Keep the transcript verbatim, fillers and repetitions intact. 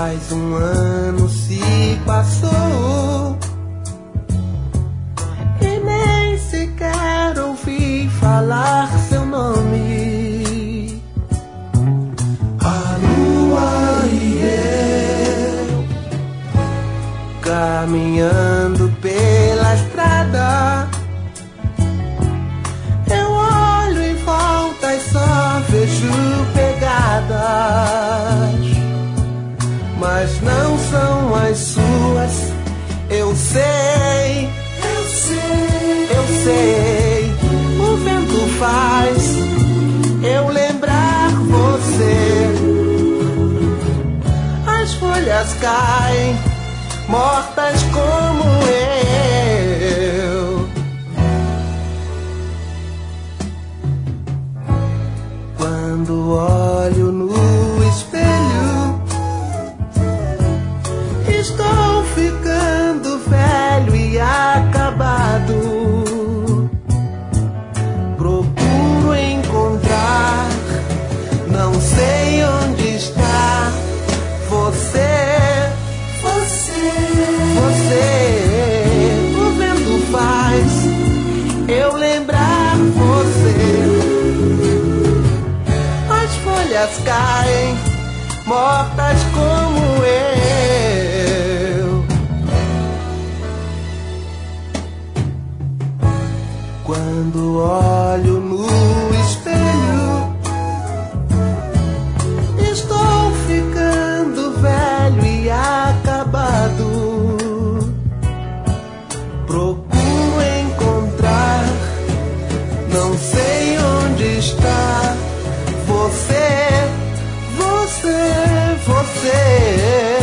Mais um ano se passou e nem sequer ouvi falar seu nome. A lua e eu caminhando pela estrada, eu olho em volta e só vejo pegadas, mas não são as suas. Eu sei, eu sei, eu sei. O vento faz eu lembrar você. As folhas caem, mortas como eu. Quando olho no espelho, estou ficando velho e acabado. Procuro encontrar, não sei onde está você, você, você. O vento faz eu lembrar você. As folhas caem, mortas como eu. Quando olho no espelho, estou ficando velho e acabado. Procuro encontrar, não sei onde está você, você, você.